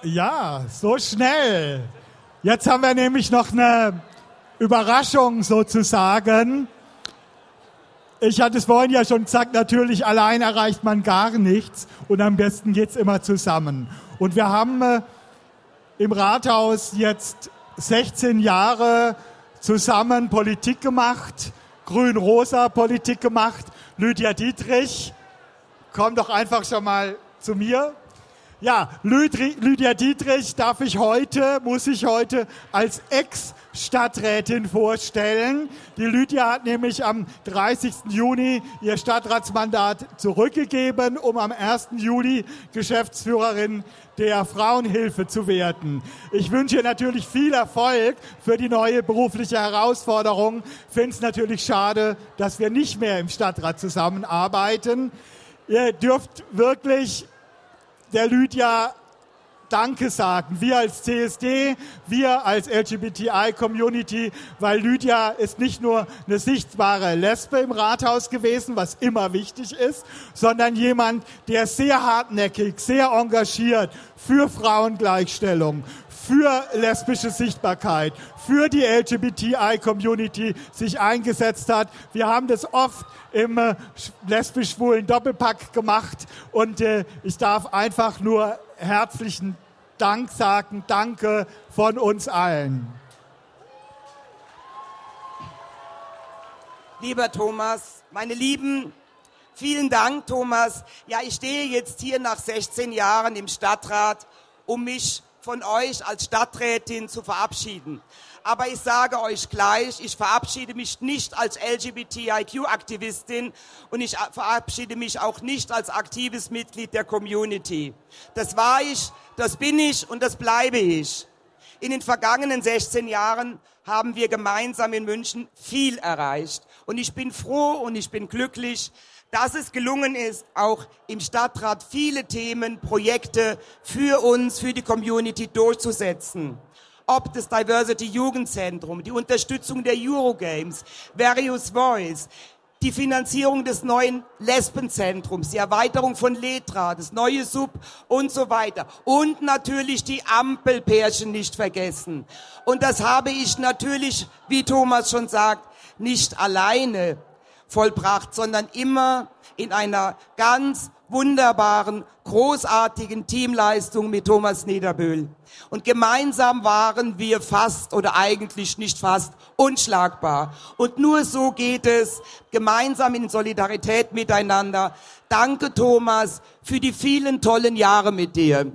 Ja, so schnell. Jetzt haben wir nämlich noch eine Überraschung sozusagen. Ich hatte es vorhin ja schon gesagt, natürlich allein erreicht man gar nichts und am besten geht's immer zusammen. Und wir haben im Rathaus jetzt 16 Jahre zusammen Politik gemacht, grün-rosa Politik gemacht. Lydia Dietrich, komm doch einfach schon mal zu mir. Ja, Lydia Dietrich muss ich heute als Ex-Stadträtin vorstellen. Die Lydia hat nämlich am 30. Juni ihr Stadtratsmandat zurückgegeben, um am 1. Juli Geschäftsführerin der Frauenhilfe zu werden. Ich wünsche ihr natürlich viel Erfolg für die neue berufliche Herausforderung. Finde es natürlich schade, dass wir nicht mehr im Stadtrat zusammenarbeiten. Ihr dürft wirklich der Lydia Danke sagen. Wir als CSD, wir als LGBTI-Community, weil Lydia ist nicht nur eine sichtbare Lesbe im Rathaus gewesen, was immer wichtig ist, sondern jemand, der sehr hartnäckig, sehr engagiert für Frauengleichstellung, für lesbische Sichtbarkeit, für die LGBTI-Community sich eingesetzt hat. Wir haben das oft im lesbisch-schwulen Doppelpack gemacht und ich darf einfach nur herzlichen Dank sagen. Danke von uns allen. Lieber Thomas, meine Lieben, vielen Dank, Thomas. Ja, ich stehe jetzt hier nach 16 Jahren im Stadtrat, um mich von euch als Stadträtin zu verabschieden. Aber ich sage euch gleich, ich verabschiede mich nicht als LGBTIQ-Aktivistin und ich verabschiede mich auch nicht als aktives Mitglied der Community. Das war ich, das bin ich und das bleibe ich. In den vergangenen 16 Jahren haben wir gemeinsam in München viel erreicht. Und ich bin froh und ich bin glücklich, dass es gelungen ist, auch im Stadtrat viele Themen, Projekte für uns, für die Community durchzusetzen. Ob das Diversity Jugendzentrum, die Unterstützung der Eurogames, Various Voice, die Finanzierung des neuen Lesbenzentrums, die Erweiterung von Letra, das neue Sub und so weiter. Und natürlich die Ampelpärchen nicht vergessen. Und das habe ich natürlich, wie Thomas schon sagt, nicht alleine vollbracht, sondern immer in einer ganz wunderbaren, großartigen Teamleistung mit Thomas Niederbühl. Und gemeinsam waren wir fast oder eigentlich nicht fast unschlagbar. Und nur so geht es, gemeinsam in Solidarität miteinander. Danke, Thomas, für die vielen tollen Jahre mit dir.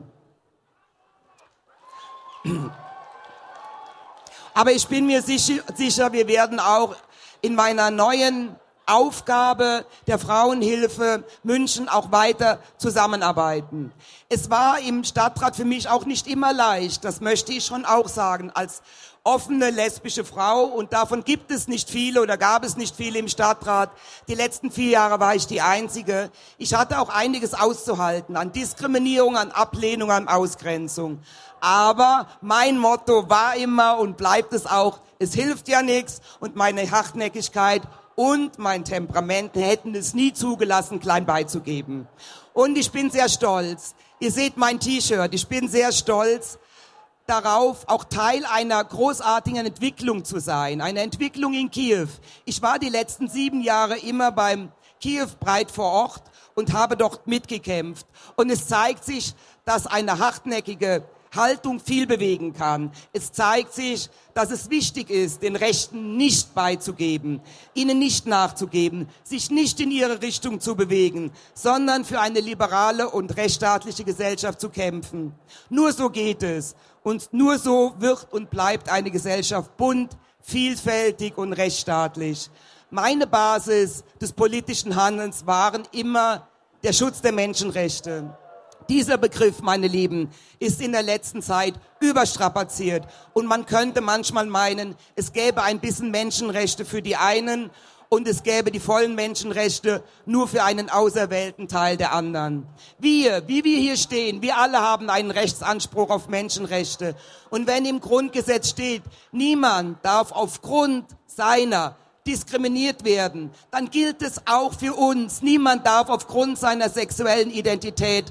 Aber ich bin mir sicher, wir werden auch in meiner neuen Aufgabe der Frauenhilfe München auch weiter zusammenarbeiten. Es war im Stadtrat für mich auch nicht immer leicht, das möchte ich schon auch sagen, als offene lesbische Frau, und davon gibt es nicht viele oder gab es nicht viele im Stadtrat. Die letzten 4 Jahre war ich die Einzige. Ich hatte auch einiges auszuhalten an Diskriminierung, an Ablehnung, an Ausgrenzung. Aber mein Motto war immer und bleibt es auch, es hilft ja nichts, und meine Hartnäckigkeit und mein Temperament hätten es nie zugelassen, klein beizugeben. Und ich bin sehr stolz. Ihr seht mein T-Shirt. Ich bin sehr stolz darauf, auch Teil einer großartigen Entwicklung zu sein. Eine Entwicklung in Kiew. Ich war die letzten 7 Jahre immer beim Kiew Pride vor Ort und habe dort mitgekämpft. Und es zeigt sich, dass eine hartnäckige Haltung viel bewegen kann. Es zeigt sich, dass es wichtig ist, den Rechten nicht beizugeben, ihnen nicht nachzugeben, sich nicht in ihre Richtung zu bewegen, sondern für eine liberale und rechtsstaatliche Gesellschaft zu kämpfen. Nur so geht es. Und nur so wird und bleibt eine Gesellschaft bunt, vielfältig und rechtsstaatlich. Meine Basis des politischen Handelns waren immer der Schutz der Menschenrechte. Dieser Begriff, meine Lieben, ist in der letzten Zeit überstrapaziert. Und man könnte manchmal meinen, es gäbe ein bisschen Menschenrechte für die einen und es gäbe die vollen Menschenrechte nur für einen auserwählten Teil der anderen. Wir, wie wir hier stehen, wir alle haben einen Rechtsanspruch auf Menschenrechte. Und wenn im Grundgesetz steht, niemand darf aufgrund seiner diskriminiert werden, dann gilt es auch für uns. Niemand darf aufgrund seiner sexuellen Identität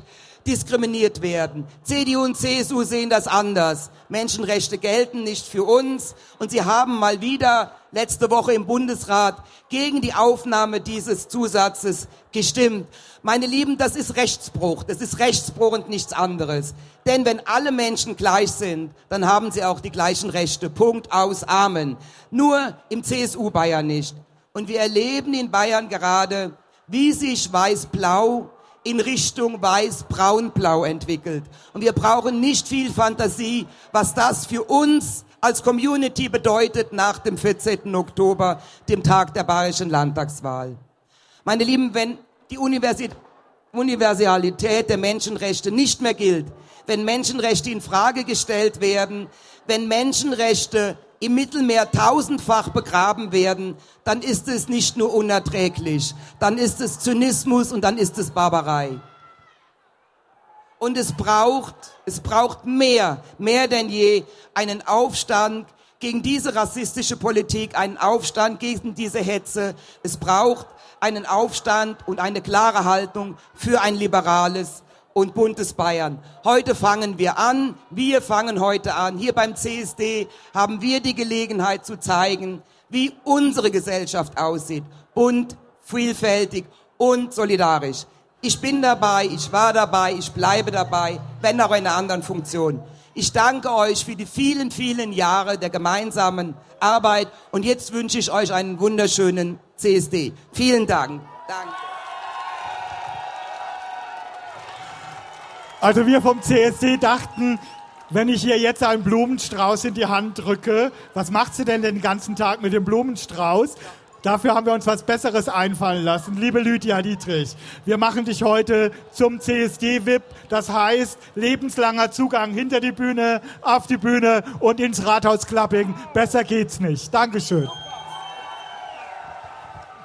diskriminiert werden. CDU und CSU sehen das anders. Menschenrechte gelten nicht für uns und sie haben mal wieder letzte Woche im Bundesrat gegen die Aufnahme dieses Zusatzes gestimmt. Meine Lieben, das ist Rechtsbruch. Das ist Rechtsbruch und nichts anderes. Denn wenn alle Menschen gleich sind, dann haben sie auch die gleichen Rechte. Punkt, aus, Amen. Nur im CSU Bayern nicht. Und wir erleben in Bayern gerade, wie sich Weiß-Blau in Richtung Weiß-Braun-Blau entwickelt. Und wir brauchen nicht viel Fantasie, was das für uns als Community bedeutet nach dem 14. Oktober, dem Tag der bayerischen Landtagswahl. Meine Lieben, wenn die Universalität der Menschenrechte nicht mehr gilt, wenn Menschenrechte in Frage gestellt werden, wenn Menschenrechte im Mittelmeer tausendfach begraben werden, dann ist es nicht nur unerträglich, dann ist es Zynismus und dann ist es Barbarei. Und es braucht mehr denn je einen Aufstand gegen diese rassistische Politik, einen Aufstand gegen diese Hetze. Es braucht einen Aufstand und eine klare Haltung für ein liberales und buntes Bayern. Heute fangen wir an, wir fangen heute an. Hier beim CSD haben wir die Gelegenheit zu zeigen, wie unsere Gesellschaft aussieht. Bunt, vielfältig und solidarisch. Ich bin dabei, ich war dabei, ich bleibe dabei, wenn auch in einer anderen Funktion. Ich danke euch für die vielen, vielen Jahre der gemeinsamen Arbeit und jetzt wünsche ich euch einen wunderschönen CSD. Vielen Dank. Danke. Also wir vom CSD dachten, wenn ich ihr jetzt einen Blumenstrauß in die Hand drücke, was macht sie denn den ganzen Tag mit dem Blumenstrauß? Dafür haben wir uns was Besseres einfallen lassen. Liebe Lydia Dietrich, wir machen dich heute zum CSD-VIP. Das heißt, lebenslanger Zugang hinter die Bühne, auf die Bühne und ins Rathaus Klapping. Besser geht's nicht. Dankeschön.